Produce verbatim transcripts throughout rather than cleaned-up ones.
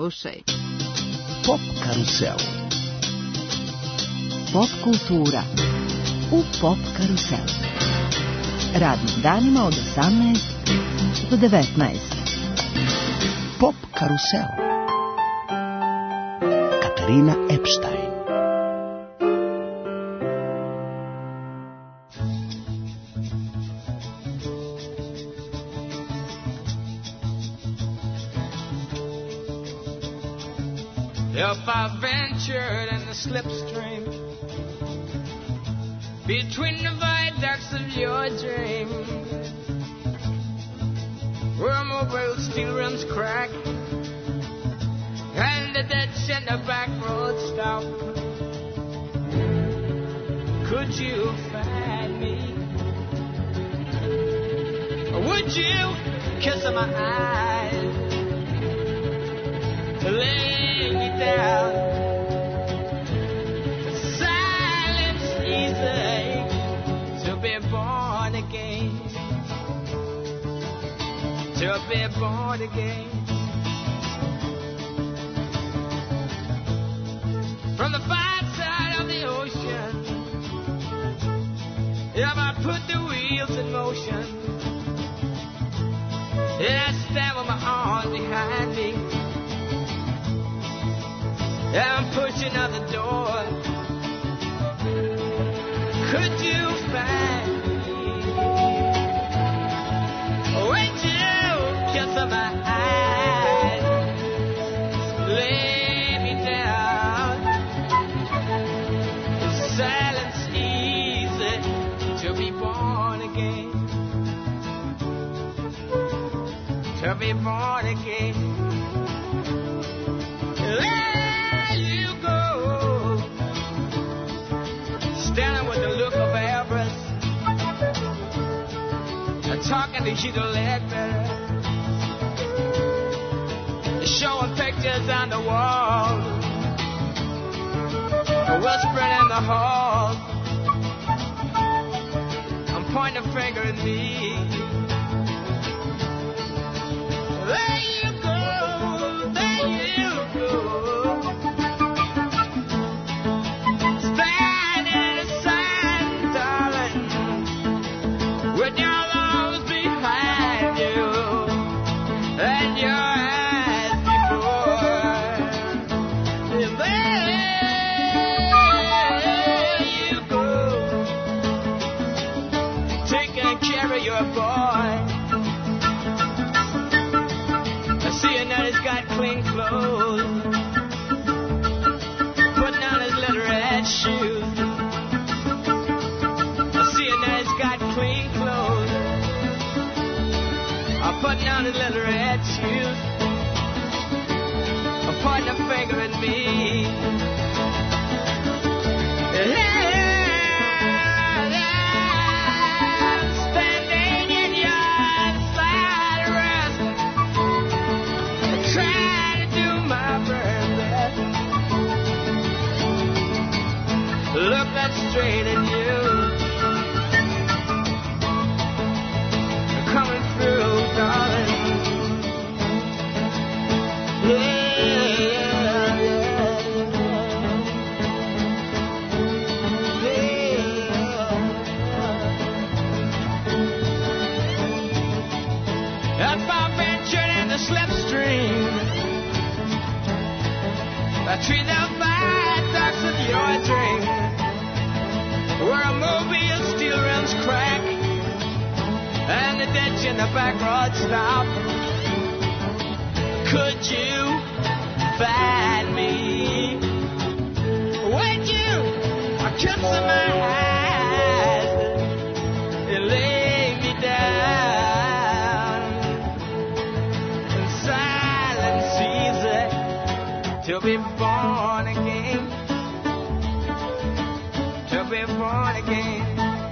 Slušaj. Pop karusel. Pop kultura u Pop karuselu. Radnim danima od osamnaest do devetnaest. Pop karusel. Katarina Epstein. If I ventured in the slipstream between the viaducts of your dream, where mobile steel rims crack and the ditch and the back road stop, could you find me? Or would you kiss my eyes, lay me down? Silence easy to be born again, to be born again. From the far side of the ocean, if I put the wheels in motion, and I stand with my arms behind me, I'm pushing out the door, could you find me? Would you kiss my eyes, lay me down? Silence easy to be born again, to be born again. There you go, standing with the look of avarice, talking to Hugh Ledbetter, showing pictures on the wall, whispering in the hall. I'm pointing a finger at me. There you go, there you go, standing in the sun, darling, with your arms behind you and your eyes before. There you go, taking care of your boy. Seeing that he's got clean clothes, putting on his little red shoes. Seeing that he's got clean clothes, I'm putting on his little red shoes. I'm pointing a finger at me. I'm standing in your side rest, trying to do my very best, looking straight at you, coming through, darling. Yeah, yeah, yeah. If I ventured in the slipstream between the viaducts of your dream, where a mobile steel rims crack and the ditch in the back road stop, could you find me? Would you kiss my eyes and lay me down? And silence easy to be born again, to be born again,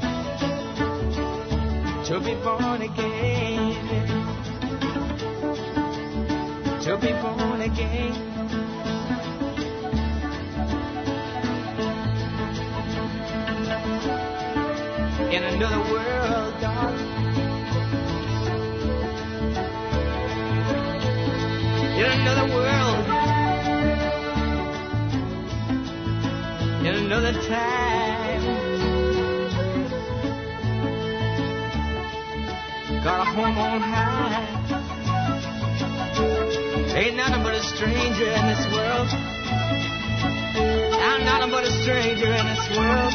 to be born again, to be born again. In another world, darling, in another world. time. Got a home on high. Ain't nothing but a stranger in this world. I'm nothing but a stranger in this world.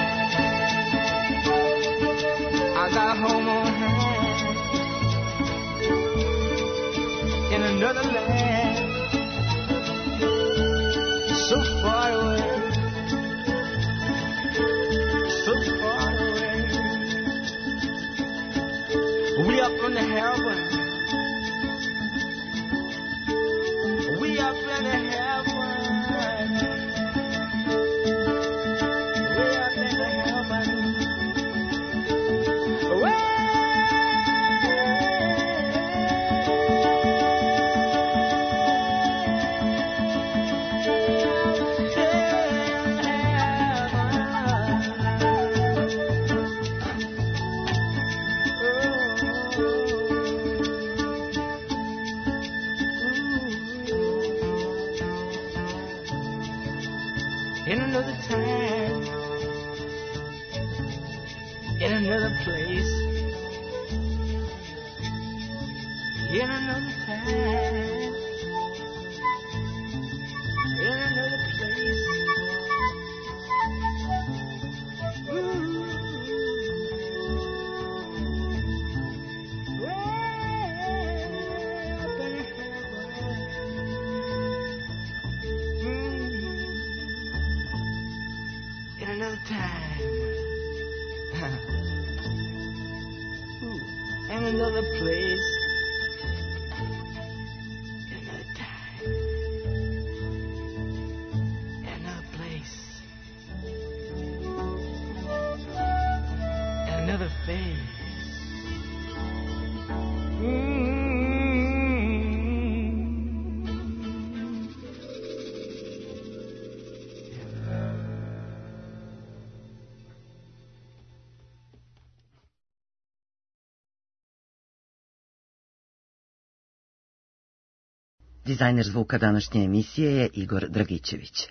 I got a home on high in another land, so far away, so far away. We up in the heaven, we up in the heaven, we up in the heaven. Way in another time, in another place, in another time, in another place. Ooh. Way up in heaven. Mm. In another time. Ooh. In another place. In another time. In another place. In another phase. Dizajner zvuka današnje emisije je Igor Dragićević.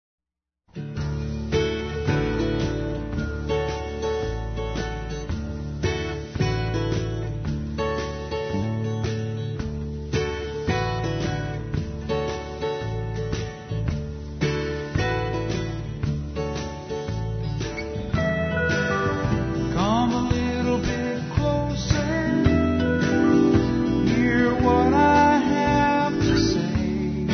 Come a little bit closer, hear what I have to say.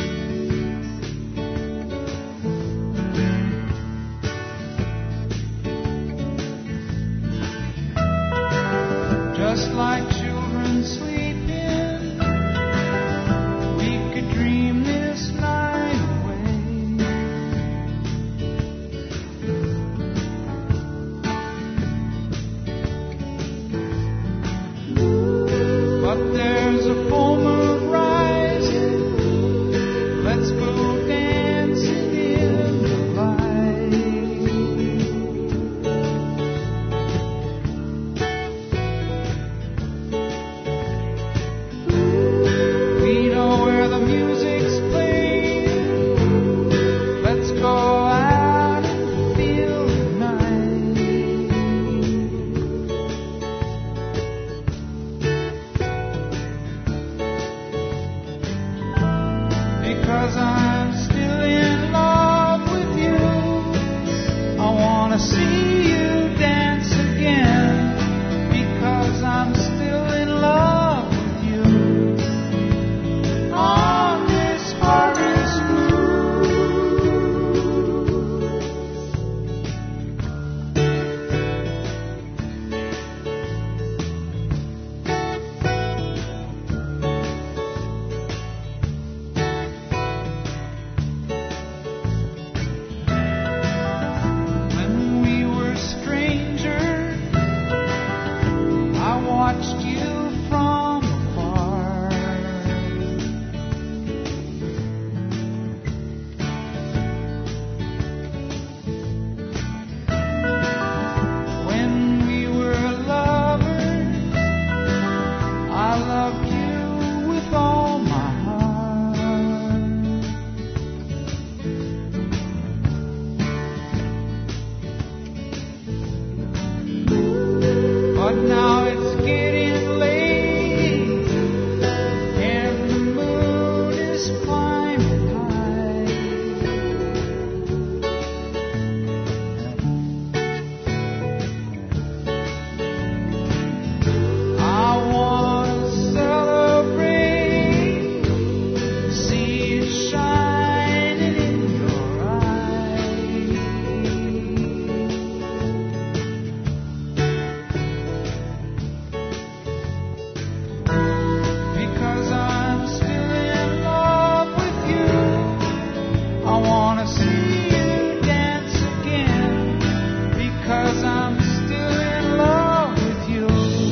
Just like children sleeping, we could dream this night away. But there's a full moon rising. Let's go dancing in the light. Now it's getting late and the moon is climbing high. I wanna celebrate, see it shining in your eyes. Because I'm still in love with you, I wanna see you dance again. Because I'm still in love with you.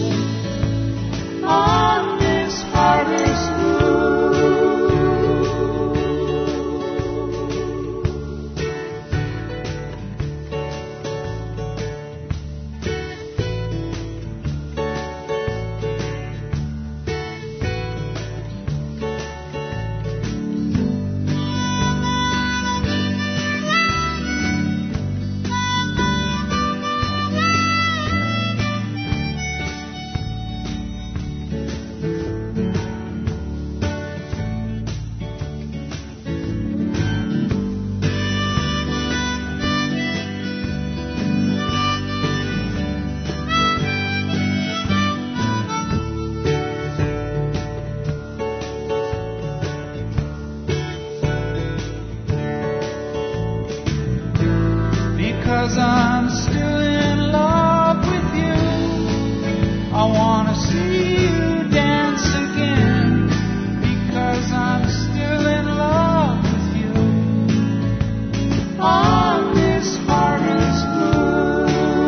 On this harvest moon, because I'm still in love with you, I wanna see you dance again. Because I'm still in love with you. On this harvest moon.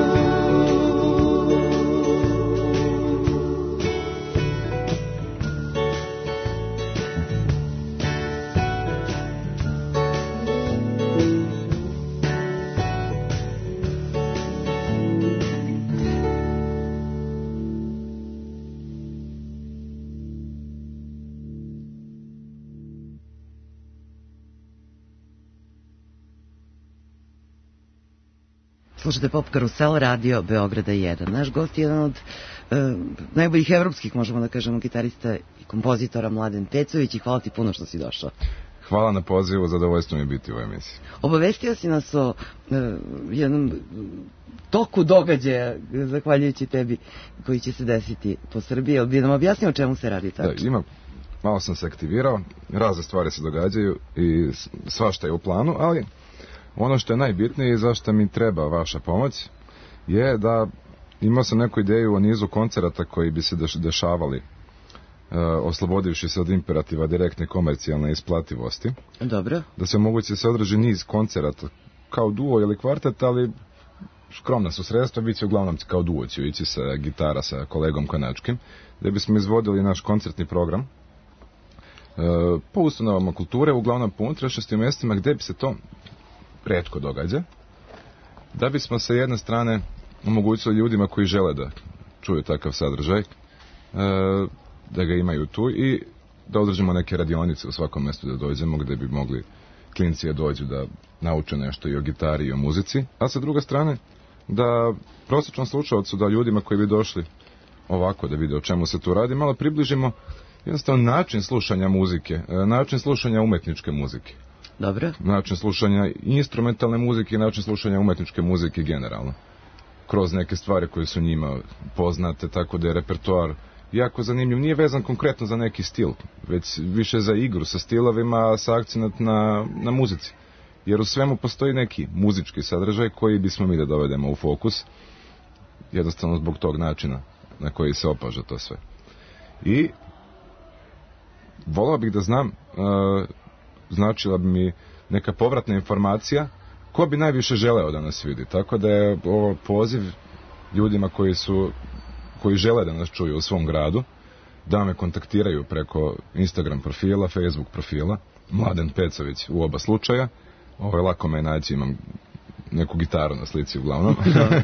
Slušajte Pop Karusel, radio Beograda jedan. Naš gost je jedan od e, najboljih evropskih, možemo da kažemo, gitarista i kompozitora, Mladen Pecović, i hvala ti puno što si došao. Hvala na pozivu, zadovoljstvo mi je biti u ovoj emisiji. Obavestio si nas o e, jednom toku događaja, zahvaljujući tebi, koji će se desiti po Srbiji. Jel bi nam objasnio o čemu se radi tačno? Da, ima, malo sam se aktivirao, razne stvari se događaju i svašta je u planu, ali ono što je najbitnije i zašto mi treba vaša pomoć je da imao sam neku ideju o nizu koncerata koji bi se dešavali, uh, oslobodivši se od imperativa direktne komercijalne isplativosti. Dobro. Da se moguće da se održi niz koncerata kao duo ili kvartet, ali skromna su sredstva, bit će uglavnom kao duo, će ići sa gitara sa kolegom Kanačkim, da bismo izvodili naš koncertni program uh, po ustanovama kulture, uglavnom po unutrašnjosti mjestima gdje bi se to retko događa, da bismo sa jedne strane omogućili ljudima koji žele da čuju takav sadržaj, da ga imaju tu i da održimo neke radionice u svakom mjestu da dođemo, gdje bi mogli klinci da dođu da nauče nešto i o gitari i o muzici, a sa druge strane da prosječnom slušalcu, da ljudima koji bi došli ovako da vide o čemu se tu radi, malo približimo jednostavno način slušanja muzike, način slušanja umetničke muzike. Dobro. Način slušanja instrumentalne muzike i način slušanja umetničke muzike generalno. Kroz neke stvari koje su njima poznate, tako da je repertoar jako zanimljiv. Nije vezan konkretno za neki stil, već više za igru sa stilovima, sa akcenat na, na muzici. Jer u svemu postoji neki muzički sadržaj koji bismo mi da dovedemo u fokus, jednostavno zbog tog načina na koji se opaža to sve. I volao bih da znam, uh, značila bi mi neka povratna informacija ko bi najviše želeo da nas vidi. Tako da je ovo poziv ljudima koji su koji žele da nas čuju u svom gradu, da me kontaktiraju preko Instagram profila, Facebook profila, Mladen Pecović u oba slučaja. Ovo je lako me naći, imam neku gitaru na slici uglavnom.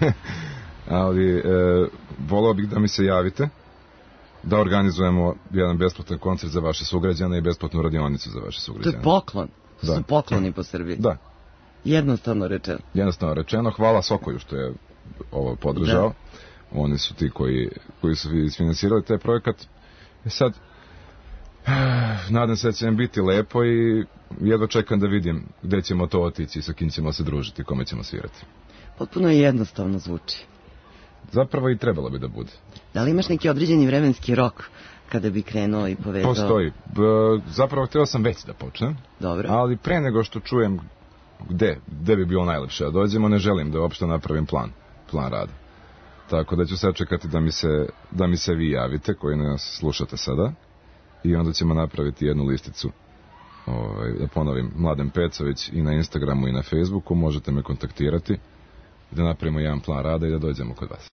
Ali e, volao bih da mi se javite, da organizujemo jedan besplatan koncert za vaše sugrađane i besplatnu radionicu za vaše sugrađane. To je poklon. To Da. su pokloni po Srbiji. Da. Jednostavno rečeno. Jednostavno rečeno, hvala Sokolju što je ovo podržao. Oni su ti koji, koji su isfinansirali taj projekat. E sad, nadam se da će nam biti lepo i jedva čekam da vidim gde ćemo to otići i sa kim ćemo se družiti, kome ćemo svirati. Potpuno je jednostavno zvuči. Zapravo i trebalo bi da bude. Da li imaš neki određeni vremenski rok kada bi krenuo i povezao? Postoji. B, zapravo htio sam već da počnem. Dobro. Ali pre nego što čujem gde, gde bi bilo najlepše da dođemo, ne želim da uopšte napravim plan, plan rada. Tako da ću sad čekati da mi se, da mi se vi javite, koji nas slušate sada, i onda ćemo napraviti jednu listicu. Ovaj, da ponovim, Mladen Pecović, i na Instagramu i na Facebooku, možete me kontaktirati, da napravimo jedan plan rada i da dođemo kod vas.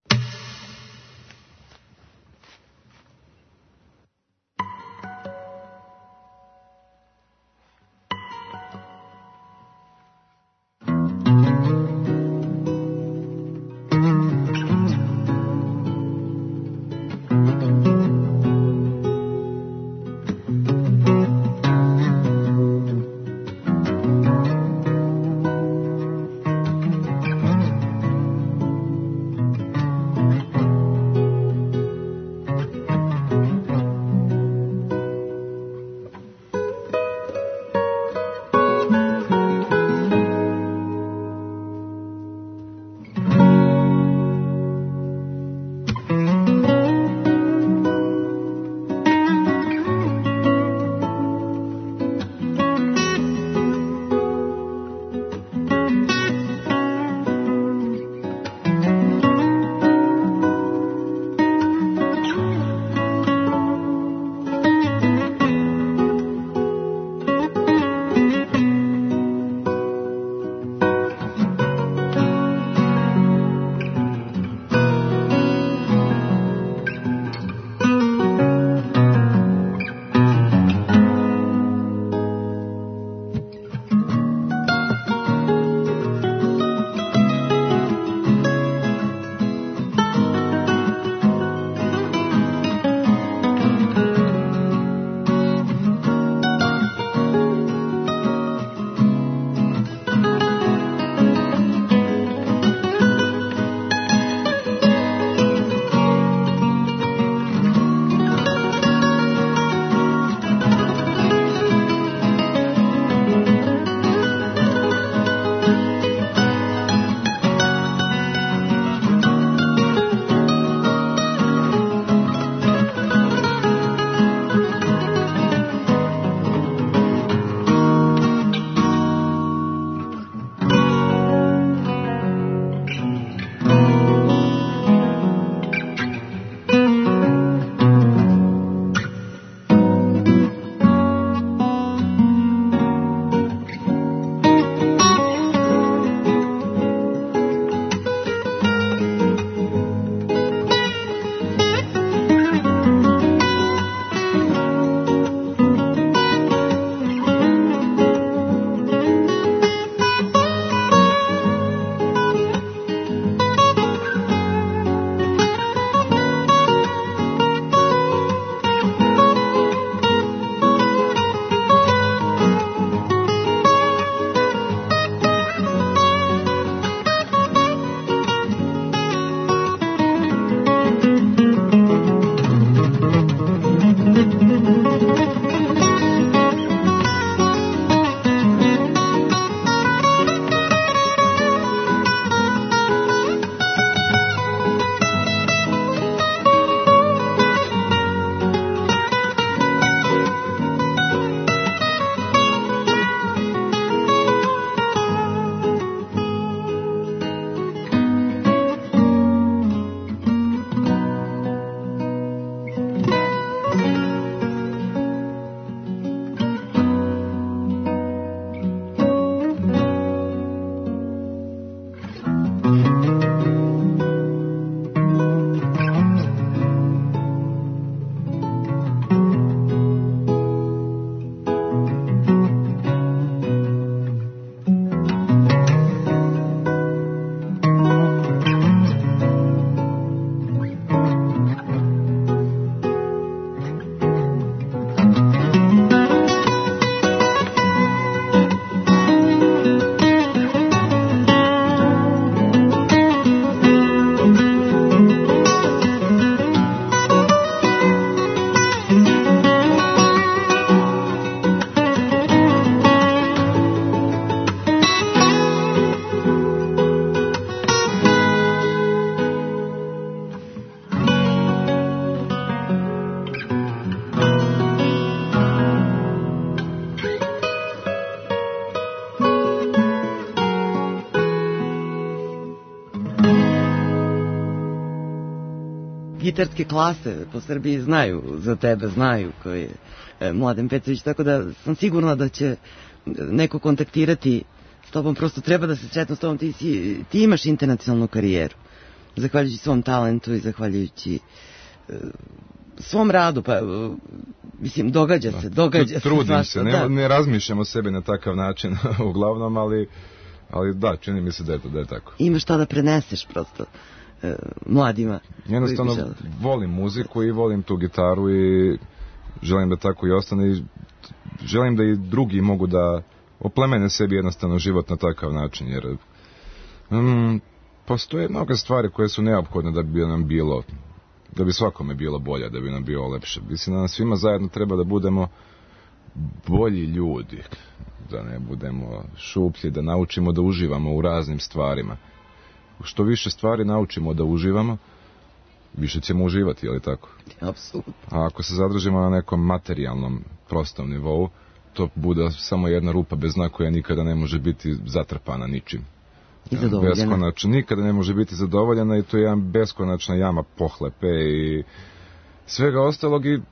gitarske klase po Srbiji znaju za tebe, znaju koji je e, Mladen Pecović, tako da sam sigurna da će neko kontaktirati s tobom, prosto treba da se sretnu s tobom, ti, si, ti imaš internacionalnu karijeru, zahvaljujući svom talentu i zahvaljujući e, svom radu, pa mislim, događa se, događa se. Trudim se, ne, ne razmišljam o sebi na takav način, uglavnom, ali, ali da, čini mi se da je to, da je tako. Imaš šta da preneseš prosto e, mladima. Jednostavno, volim muziku i volim tu gitaru i želim da tako i ostane i želim da i drugi mogu da oplemene sebi jednostavno život na takav način, jer um, postoje mnoge stvari koje su neophodne da bi nam bilo, da bi svakome bilo bolje, da bi nam bilo lepše. Mislim da nam svima zajedno treba da budemo bolji ljudi, da ne budemo šuplji, da naučimo da uživamo u raznim stvarima. Što više stvari naučimo da uživamo, više ćemo uživati, je li tako? Apsolutno. A ako se zadržimo na nekom materijalnom, prostom nivou, to bude samo jedna rupa bez dna koja nikada ne može biti zatrpana ničim. I zadovoljena. Beskonačno, nikada ne može biti zadovoljena i to je jedan beskonačna jama pohlepe i svega ostalog i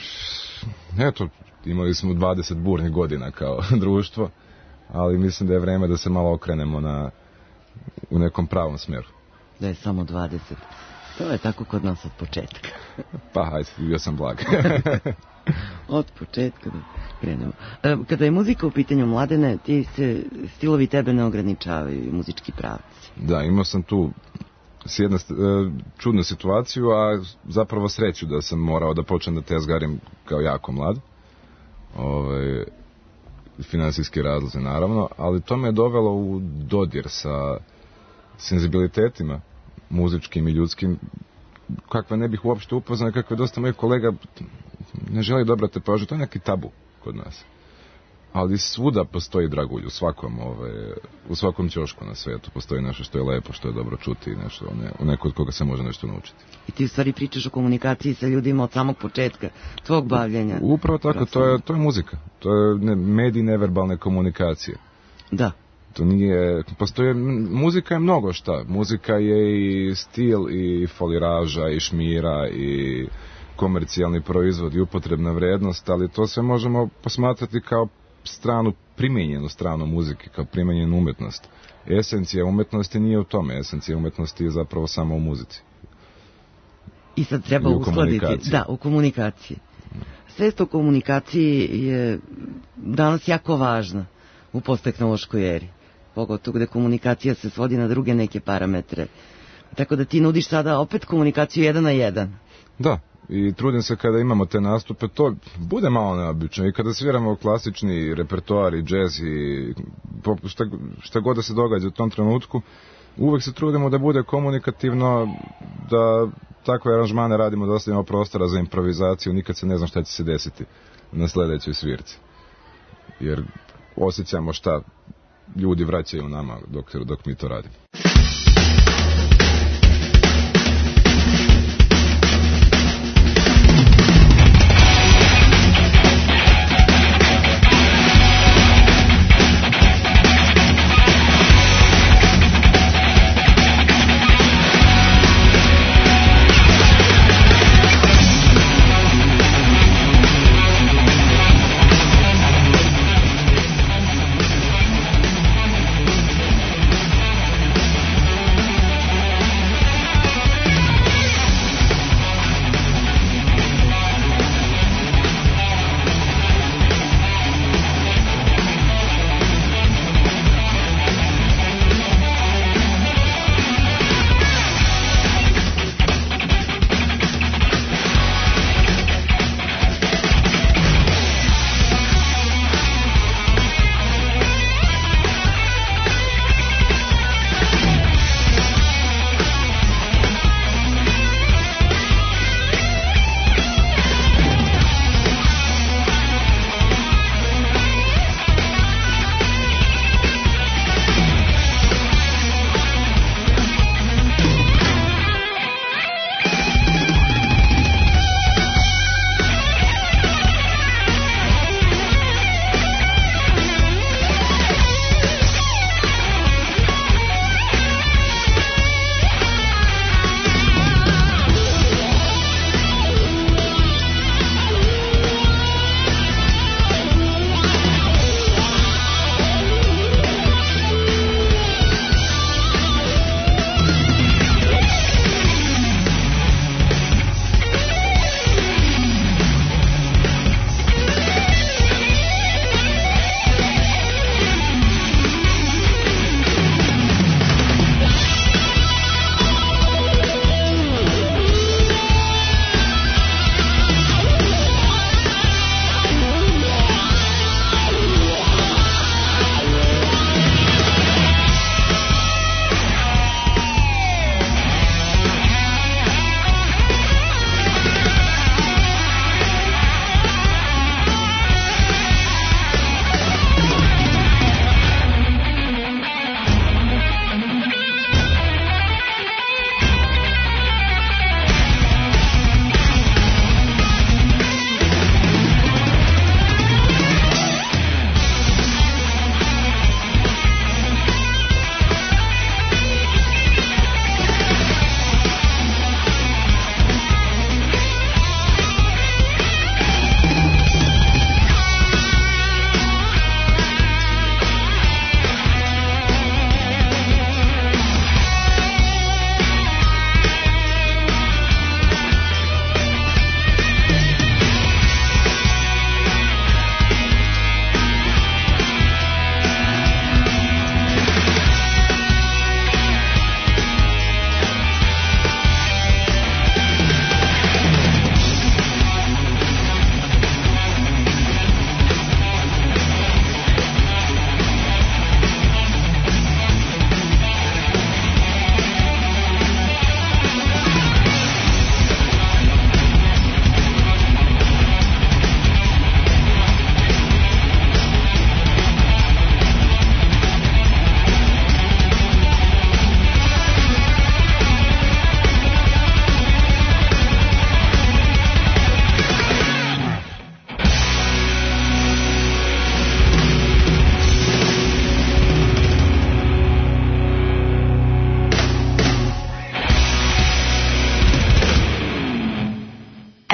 eto, imali smo dvadeset burnih godina kao društvo, ali mislim da je vreme da se malo okrenemo na, u nekom pravom smjeru. Da je samo dvadeset. To je tako kod nas od početka. Pa, hajde, bio sam blag. Od početka da krenemo. Kada je muzika u pitanju, Mladene, ti se, stilovi tebe ne ograničavaju, muzički pravci. Da, imao sam tu s jedne čudnu situaciju, a zapravo sreću da sam morao da počnem da tezgarim kao jako mlad. Ove, finansijski razlozi, naravno, ali to me je dovelo u dodir sa senzibilitetima muzičkim i ljudskim, kakve ne bih uopšte upoznao, kakve dosta mojih kolega ne želi da obrate pažnju, to je neki tabu kod nas. Ali svuda postoji dragulj, u svakom, ove, u svakom ćošku na svetu postoji nešto što je lepo, što je dobro čuti i nešto, ne, u neko od koga se može nešto naučiti. I ti u stvari pričaš o komunikaciji sa ljudima od samog početka tvog bavljenja. Upravo tako, to je, to je muzika, to je ne, medij neverbalne komunikacije. Da. To nije, postoje, muzika je mnogo šta, muzika je i stil i foliraža i šmira i komercijalni proizvod i upotrebna vrednost, ali to sve možemo posmatrati kao stranu, primijenjenu stranu muzike, kao primijenjenu umetnost. Esencija umetnosti nije u tome, esencija umetnosti je zapravo samo u muzici. I sad treba uskladiti, da, u komunikaciji. Svest o komunikaciji je danas jako važna u posttehnološkoj eri, pogotovo gde komunikacija se svodi na druge neke parametre. Tako da ti nudiš sada opet komunikaciju jedan na jedan. Da, i trudim se kada imamo te nastupe, to bude malo neobično i kada sviramo klasični repertoar i džez i šta, šta god da se događa u tom trenutku, uvek se trudimo da bude komunikativno, da takve aranžmane radimo, da ostavimo prostora za improvizaciju, nikad se ne zna šta će se desiti na sledećoj svirci. Jer osjećamo šta ljudi vraćaju nama dok, dok mi to radimo.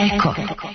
Eko.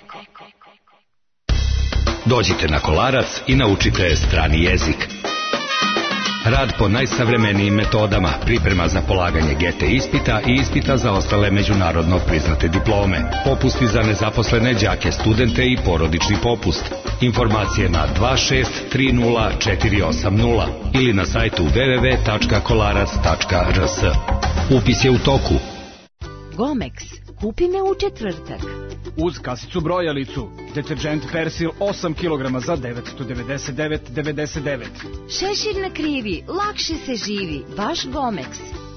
Dođite na Kolarac i naučite strani jezik. Rad po najsavremenijim metodama, priprema za polaganje G T ispita i ispita za ostale međunarodno priznate diplome. Popusti za nezaposlene đake, studente i porodični popust. Informacije na dva šest tri nula četiri osam nula ili na sajtu w w w tačka kolarac tačka r s. Upis je u toku. Gomex. Kupi me u četvrtak. Uz kasicu brojalicu. Deterđent Persil osam kilograma za devetsto devedeset devet zarez devedeset devet. Šešir na krivi, lakše se živi. Vaš Gomex.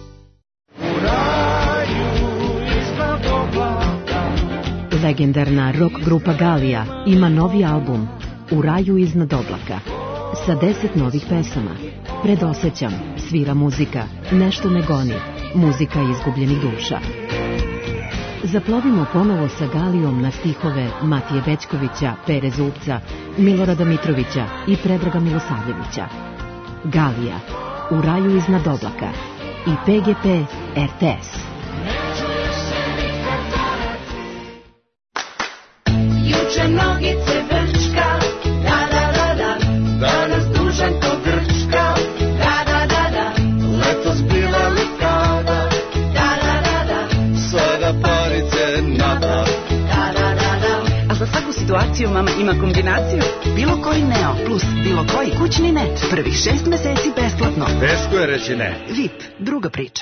Legendarna rock grupa Galija ima novi album U raju iznad oblaka sa deset novih pesama. Predosećam, svira muzika, nešto me goni, muzika izgubljenih duša. Zaplovimo ponovo sa Galijom na stihove Matije Bećkovića, Pere Zupca, Milorada Mitrovića i Predraga Milosavljevića. Galija, U raju iznad oblaka i P G P R T S. Juče nogice brčka, da da da da, danas dužan ko Grčka, da da da da, letos bila likada, da da da da, sada parice nada, da da da da. A za svaku situaciju mama ima kombinaciju. Bilo koji Neo plus bilo koji kućni net. Prvih šest meseci besplatno. Teško je reći ne. V I P, druga priča.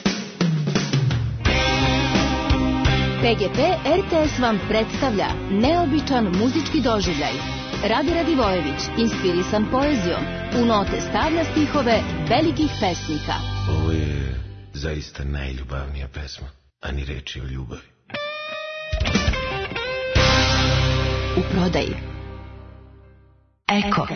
P G P R T S vam predstavlja neobičan muzički doživljaj. Rade Radivojević, inspirisan poezijom, u note stavlja stihove velikih pesnika. Ovo je zaista najljubavnija pesma, a ni reči o ljubavi. U prodaji. Eko.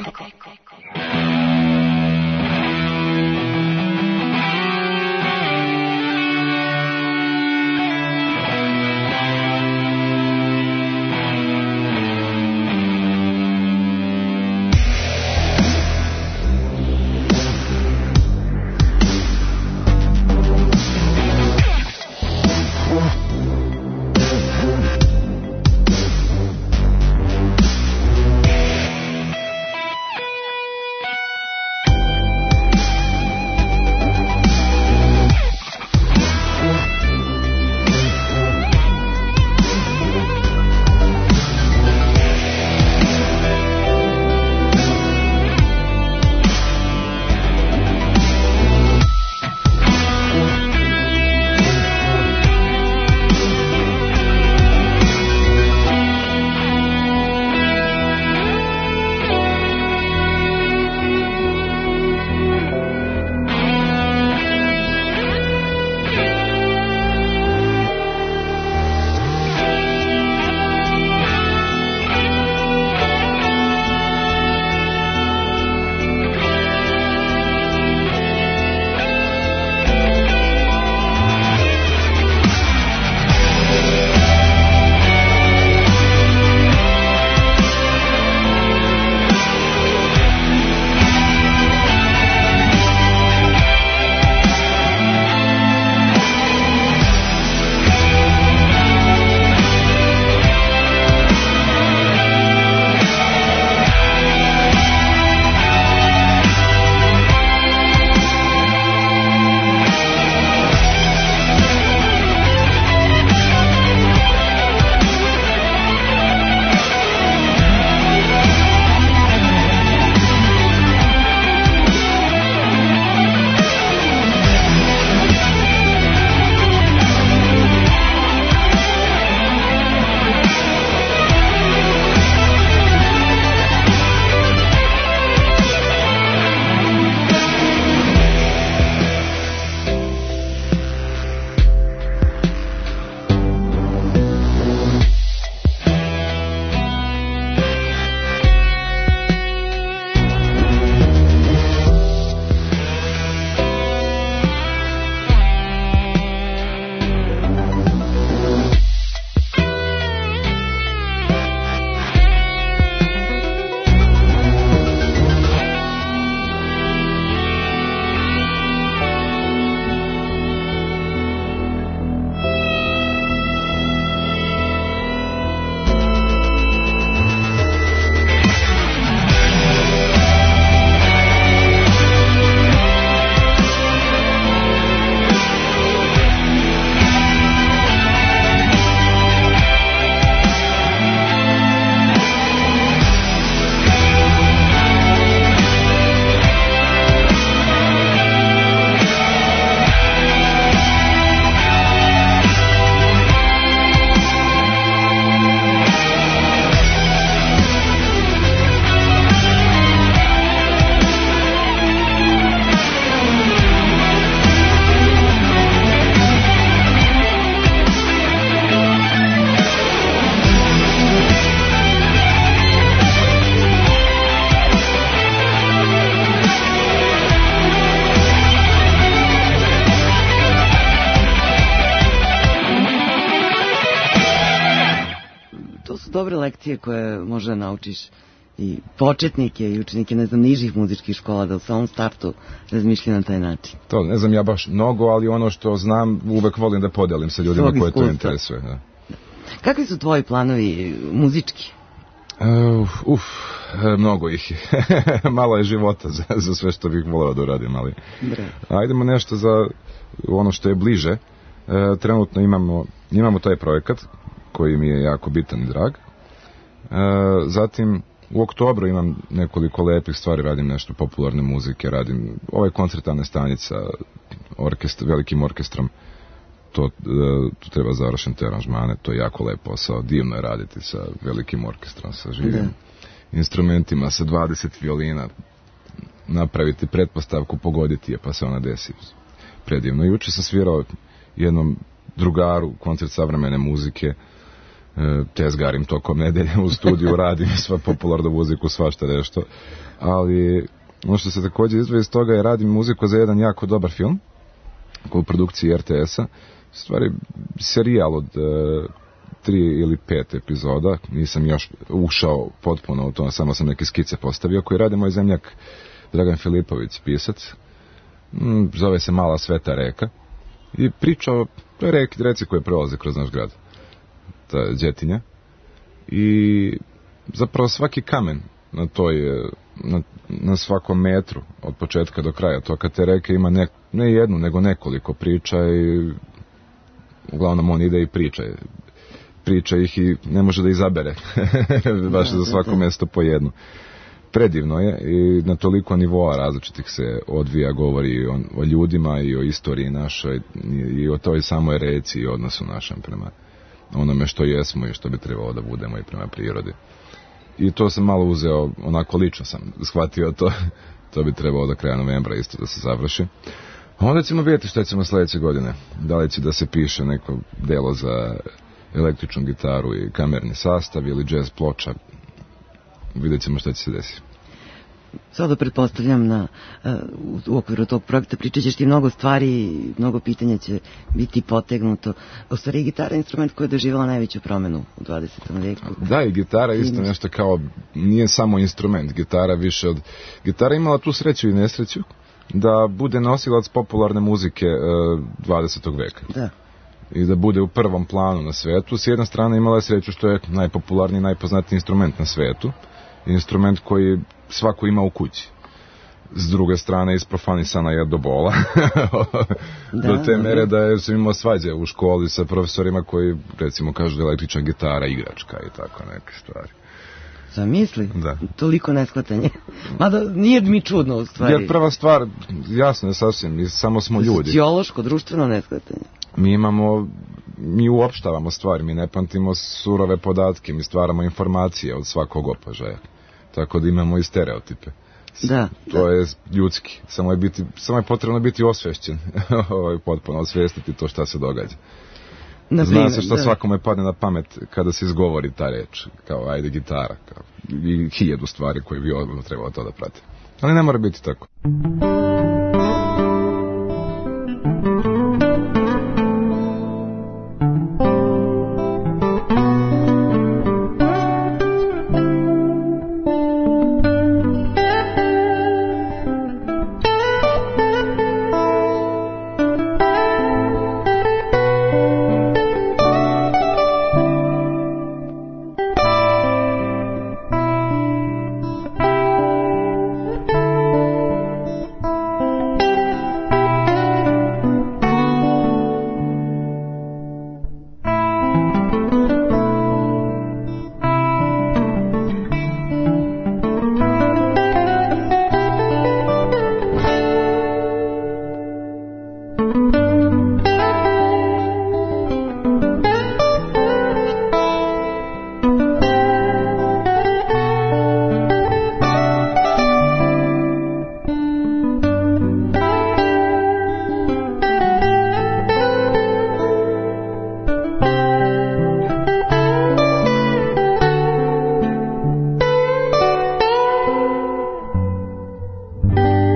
su dobre lekcije koje može naučiš i početnike i učenike, ne znam, nižih muzičkih škola, da u samom startu razmišljaju na taj način. To ne znam ja baš mnogo, ali ono što znam uvek volim da podelim sa ljudima koje to interesuje. Da. Kakvi su tvoji planovi muzički? Uh, uf, mnogo ih je. Malo je života za, za sve što bih voleo da uradim, ali ajdemo nešto za ono što je bliže. Uh, trenutno imamo, imamo taj projekat koji mi je jako bitan i drag. Uh, zatim u oktobru imam nekoliko lepih stvari, radim nešto popularne muzike, radim ovaj koncert Ane Stanica orkestra, velikim orkestrom. To, tu treba završen te aranžmane, to je jako lep posao, divno je raditi sa velikim orkestrom, sa živim da. instrumentima, sa dvadeset violina, napraviti pretpostavku, pogoditi je, pa se ona desi. Predivno. Juče sam svirao jednom drugaru koncert savremene muzike, tezgarim tokom nedelje u studiju, radim sva popularnu muziku, svašta nešto, ali ono što se također izdvoji iz toga je radim muziku za jedan jako dobar film, u produkciji R T S-a, stvari serijal od e, tri ili pet epizoda, nisam još ušao potpuno u to, samo sam neke skice postavio, koji radi moj zemljak Dragan Filipović, pisac, mm, zove se Mala sveta reka, i priča o toj reki, reci koje prolaze kroz naš grad, ta Đetinja, i zapravo svaki kamen na toj, na, na svakom metru od početka do kraja toka te reke ima ne, ne jednu nego nekoliko priča i uglavnom on ide i priča priča ih i ne može da izabere baš za svako mesto po jednu. Predivno je i na toliko nivoa različitih se odvija, govori o, o ljudima i o istoriji našoj i o toj samoj reci i odnosu našem prema onome što jesmo i što bi trebalo da budemo i prema prirodi. I to sam malo uzeo, onako lično sam shvatio to, to bi trebalo do kraja novembra isto da se završi. Onda ćemo vidjeti što ćemo sljedeće godine. Da li će da se piše neko delo za električnu gitaru i kamerni sastav ili jazz ploča. Vidjet ćemo što će se desiti. Sada pretpostavljam na, u okviru tog projekta pričat ćeš ti mnogo stvari, mnogo pitanja će biti potegnuto. U stvari, gitara je instrument koji je doživjela najveću promenu u dvadesetom veku. Da, i gitara je isto nešto kao, nije samo instrument, gitara više od... Gitara imala tu sreću i nesreću da bude nosilac popularne muzike dvadesetog veka. Da. I da bude u prvom planu na svetu. S jedne strane imala je sreću što je najpopularniji, najpoznatiji instrument na svetu. Instrument koji svako ima u kući. S druge strane isprofanisana je do bola. Da, do te mere da je, sam imao svađe u školi sa profesorima koji recimo kažu da je električna gitara igračka i tako neke stvari. Zamisli? Da. Toliko neskvatanje. Mada nije mi čudno u stvari. Jer prva stvar, jasno je sasvim, mi samo smo ljudi. Sociološko, društveno neskvatanje. Mi imamo, mi uopštavamo stvari, mi ne pamtimo surove podatke, mi stvaramo informacije od svakog opažaja. Tako da imamo i stereotipe. Da. To da. je ljudski, samo je, biti, samo je potrebno biti osvešćen, potpuno osvijestiti to šta se događa. Na Zna primjer, se što da. Svakome padne na pamet kada se izgovori ta reč, kao ajde gitara, kao, i hiljadu stvari koje bi odmah trebalo to da prate. Ali ne mora biti tako.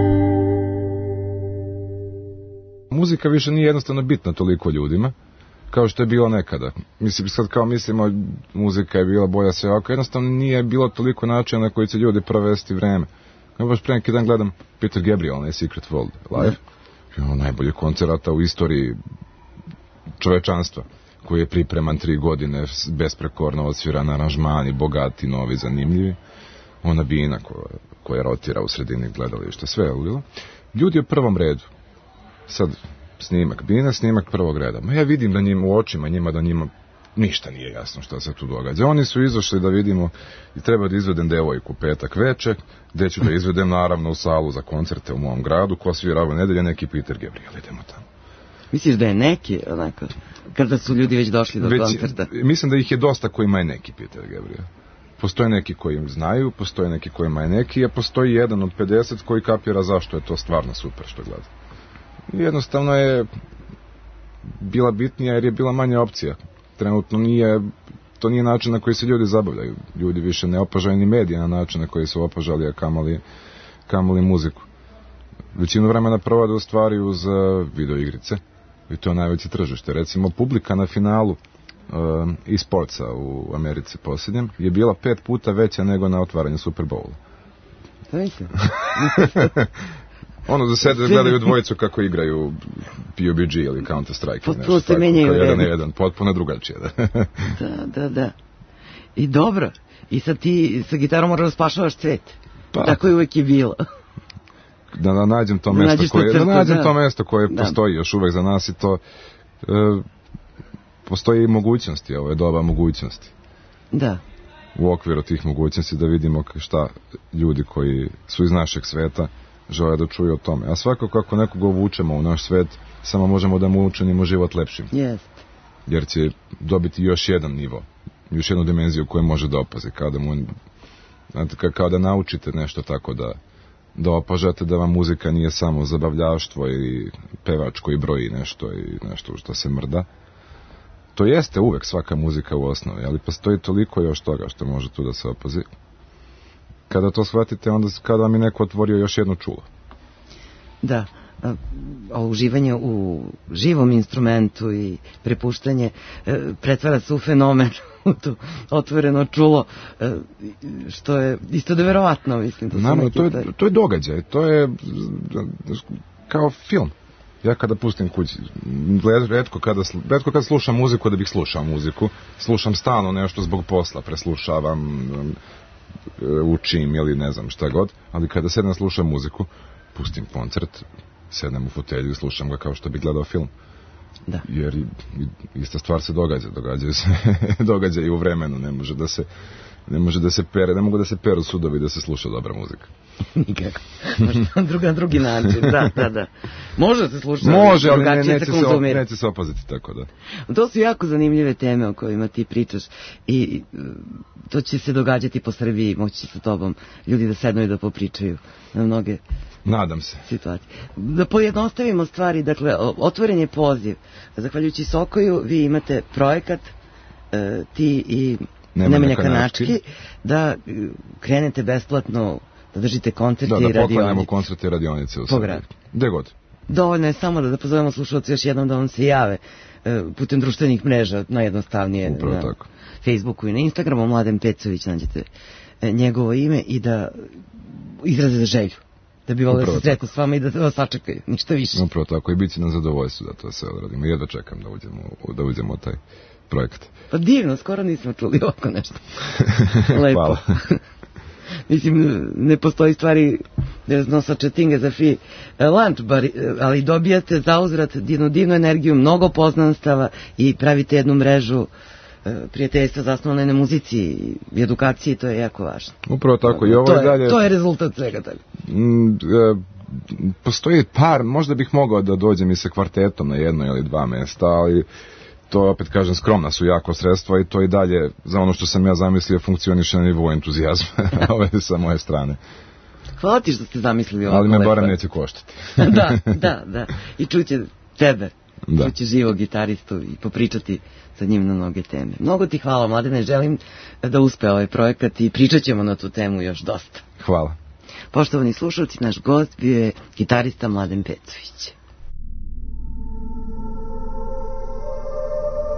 Muzika više nije jednostavno bitna toliko ljudima, kao što je bilo nekada. Mislim, sad kao mislimo, muzika je bila bolja, sve ovako, jednostavno nije bilo toliko načina na koji će ljudi provesti vreme. Ja baš pre neki dan gledam Peter Gabriel, ne Secret World live, ono najbolji koncerata u istoriji čovečanstva, koji je pripreman tri godine, besprekorno odsviran aranžmani, bogati, novi, zanimljivi. Ona bina koja, koja rotira u sredini gledališta, sve je bilo. Ljudi u prvom redu. Sad, snimak bina, snimak prvog reda. Ma ja vidim da njima u očima, njima da njima ništa nije jasno šta se tu događa. Oni su izašli da vidimo i treba da izvedem devojku petak veče, gde ću da izvedem naravno u salu za koncerte u mom gradu, ko svira ove nedelje, neki Peter Gabriel, idemo tamo. Misliš da je neki, onako, kada su ljudi već došli do već, koncerta? Mislim da ih je dosta kojima je neki Peter Gabriel. Postoje neki koji im znaju, postoje neki kojima je neki, a postoji jedan od pedeset koji kapira zašto je to stvarno super što gleda. Jednostavno je bila bitnija jer je bila manja opcija. Trenutno nije, to nije način na koji se ljudi zabavljaju. Ljudi više ne opažaju ni medije na način na koji su opažali, a kamali, kamali muziku. Većinu vremena provode u stvari uz uh, videoigrice i to je najveće tržište. Recimo, publika na finalu uh, e-sportsa u Americi posljednjem je bila pet puta veća nego na otvaranju Super Bowla. To mislim. Ono za sede gledaju dvojicu kako igraju P U B G ili Counter Strike. Potpuno se menjaju vreme. Jedan je jedan, potpuno drugačije. Da. da, da, da. I dobro. I sad ti sa gitarom moraš da spašavaš cvet. Pa. Tako je uvek i bilo. Da, da nađem to mesto da koje, crtu, da nađem da. to mesto koje da. postoji još uvek za nas i to e, postoji i mogućnosti, ovo je doba mogućnosti. Da. U okviru tih mogućnosti da vidimo šta ljudi koji su iz našeg sveta žele da čuju o tome. A svakako ako nekoga uvučemo u naš svet, samo možemo da mu učinimo život lepšim. Jest. Jer će dobiti još jedan nivo, još jednu dimenziju koju može da opazi. Kao da, mu, znate, kao da naučite nešto tako da, da opažate da vam muzika nije samo zabavljaštvo i pevač koji broji nešto i nešto što se mrda. To jeste uvek svaka muzika u osnovi, ali postoji toliko još toga što može tu da se opazi. Kada to shvatite, onda kada vam je neko otvorio još jedno čulo. Da, a, a uživanje u živom instrumentu i prepuštanje e, pretvara se u fenomen, u to otvoreno čulo, e, što je isto neverovatno, mislim. To, Naravno, to, je, to je događaj, to je kao film. Ja kada pustim kući, retko kada, retko kada slušam muziku da bih slušao muziku, slušam stalno nešto zbog posla, preslušavam, učim ili ne znam šta god, ali kada sedem slušam muziku, pustim koncert, sedem u fotelju i slušam ga kao što bih gledao film. Da. Jer i, i, ista stvar se događa, događaju se događa i u vremenu, ne može da se ne može da se pere, ne mogu da se peru sudovi da se sluša dobra muzika. Nikako. Možda druga, drugi način, da, da, da. Može se slušati. Može, ali ne, neće, se, op, neće se opaziti tako, da. To su jako zanimljive teme o kojima ti pričaš i to će se događati po Srbiji, moći sa tobom ljudi da sednu i da popričaju na mnoge Nadam se. situacije. Da pojednostavimo stvari, dakle, otvoren je poziv. Zahvaljujući Sokoju, vi imate projekat, ti i Nemanja Kanački, da krenete besplatno, da držite koncerte da, i da radionice. Da, poklanjamo koncerte i radionice u Srbiji. Gde god. Dovoljno je samo da, da pozovemo slušalci još jednom da vam se jave e, putem društvenih mreža, najjednostavnije Upravo na tako. Facebooku i na Instagramu. Mladen Pecović, nađete e, njegovo ime i da izraze želju. Da bi volio da se sretno s vama i da vas sačekaju, ništa više. Upravo tako, i bit će na zadovoljstvo da to sve odradimo. Jedva čekam da uđemo, da uđemo u taj projekat. Pa divno, skoro nismo čuli ovako nešto. Lepo. Hvala. Mislim, ne postoji stvari no such a thing as a free lunch, bar, ali dobijate zauzvrat jednu divnu energiju, mnogo poznanstava i pravite jednu mrežu prijateljstva zasnovane na muzici i edukaciji, to je jako važno. Upravo tako. I ovo to, je je, dalje... to je rezultat svega toga. Mm, e, postoji par, možda bih mogao da dođem i sa kvartetom na jedno ili dva mesta, ali to, opet kažem, skromna su jako sredstva i to i dalje, za ono što sam ja zamislio, funkcioniše na nivou entuzijazma. Ovo je sa moje strane. Hvala ti što ste zamislili ovo. Ali me barem neće koštati. da, da, da. I čuće tebe. Da. Čuće živog gitaristu i popričati sa njim na mnoge teme. Mnogo ti hvala, Mladene, želim da uspe ovaj projekat i pričat ćemo na tu temu još dosta. Hvala. Poštovani slušalci, naš gost bio je gitarista Mladen Pecović.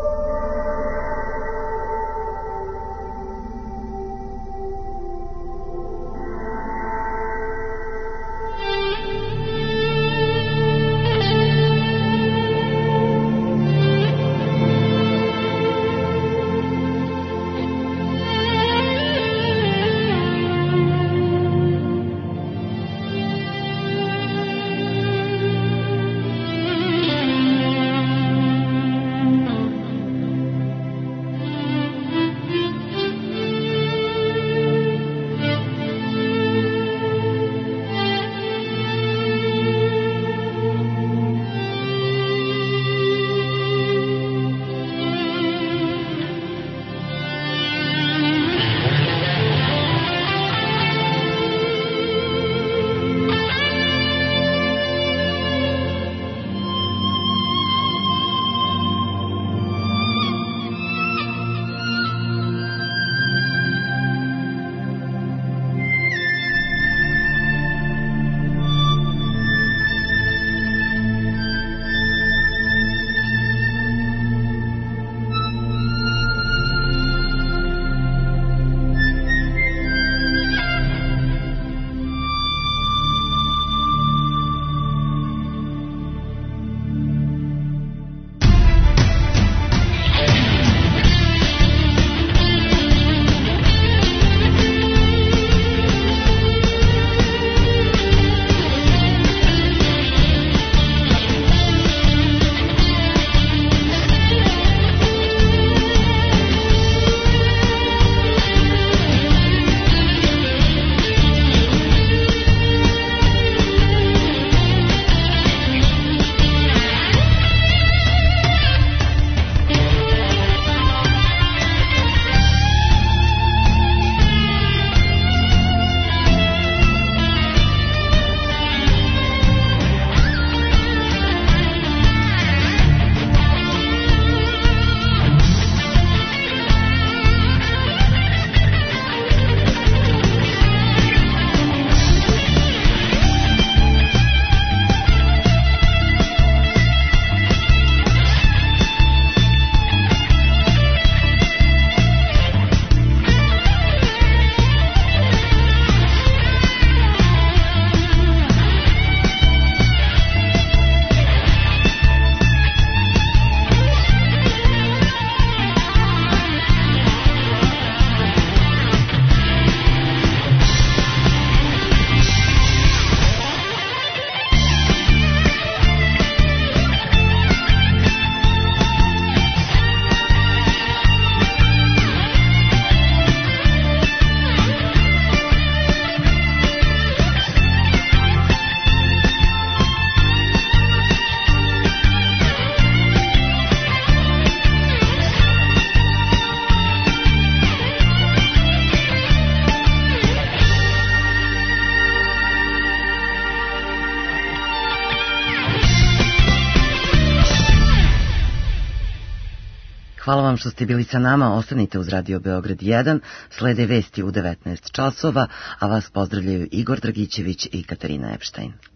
Hvala vam što ste bili sa nama, ostanite uz Radio Beograd jedan, slede vesti u devetnaest časova, a vas pozdravljaju Igor Dragićević i Katarina Epštajn.